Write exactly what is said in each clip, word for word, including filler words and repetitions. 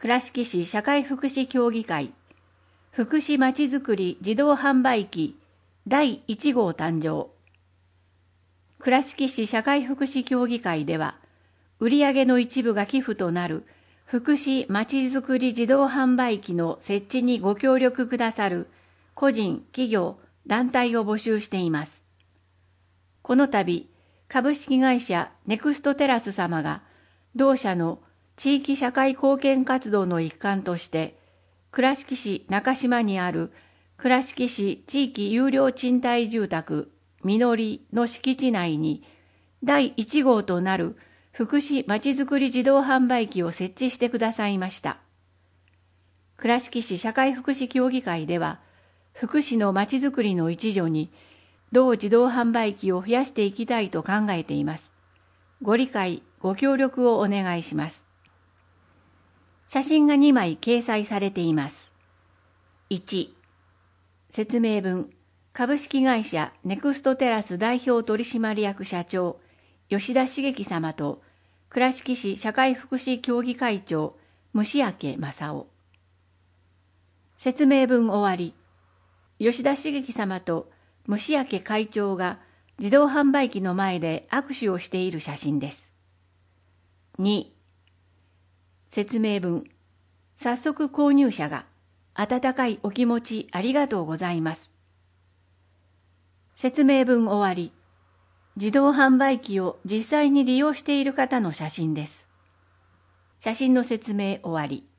倉敷市社会福祉協議会福祉まちづくり自動販売機だいいち号誕生。倉敷市社会福祉協議会では、売上の一部が寄付となる福祉まちづくり自動販売機の設置にご協力くださる個人、企業、団体を募集しています。この度、株式会社ネクストテラス様が同社の地域社会貢献活動の一環として、倉敷市中島にある倉敷市地域有料賃貸住宅みのりの敷地内にだいいち号となる福祉まちづくり自動販売機を設置してくださいました。倉敷市社会福祉協議会では、福祉のまちづくりの一助に同自動販売機を増やしていきたいと考えています。ご理解、ご協力をお願いします。写真がにまい掲載されています。いち、説明文、株式会社ネクストテラス代表取締役社長、吉田茂樹様と、倉敷市社会福祉協議会長、虫明正夫。説明文終わり、吉田茂樹様と虫明会長が自動販売機の前で握手をしている写真です。に、説明文、早速購入者が、温かいお気持ちありがとうございます。説明文終わり、自動販売機を実際に利用している方の写真です。写真の説明終わり。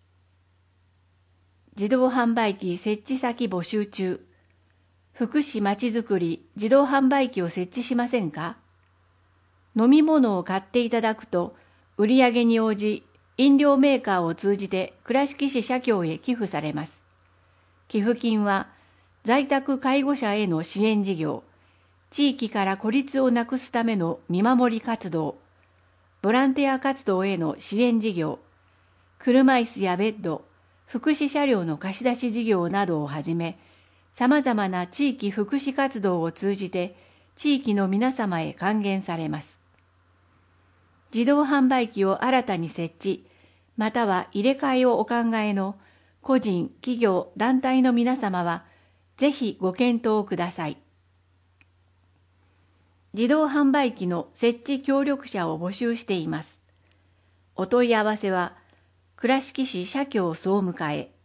自動販売機設置先募集中。福祉まちづくり自動販売機を設置しませんか？飲み物を買っていただくと、売上に応じ、飲料メーカーを通じて倉敷市社協へ寄付されます。寄付金は、在宅介護者への支援事業、地域から孤立をなくすための見守り活動、ボランティア活動への支援事業、車椅子やベッド、福祉車両の貸し出し事業などをはじめ、様々な地域福祉活動を通じて地域の皆様へ還元されます。自動販売機を新たに設置、または入れ替えをお考えの個人、企業、団体の皆様は、ぜひご検討ください。自動販売機の設置協力者を募集しています。お問い合わせは、倉敷市社協総務課へ。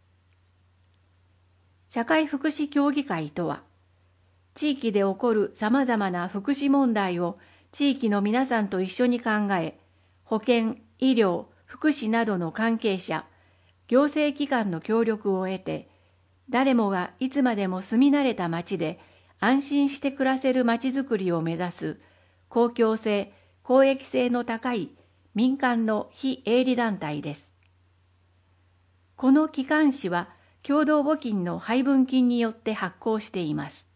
社会福祉協議会とは、地域で起こる様々な福祉問題を地域の皆さんと一緒に考え、保健、医療、福祉などの関係者、行政機関の協力を得て、誰もがいつまでも住み慣れた町で安心して暮らせる町づくりを目指す公共性、公益性の高い民間の非営利団体です。この機関誌は共同募金の配分金によって発行しています。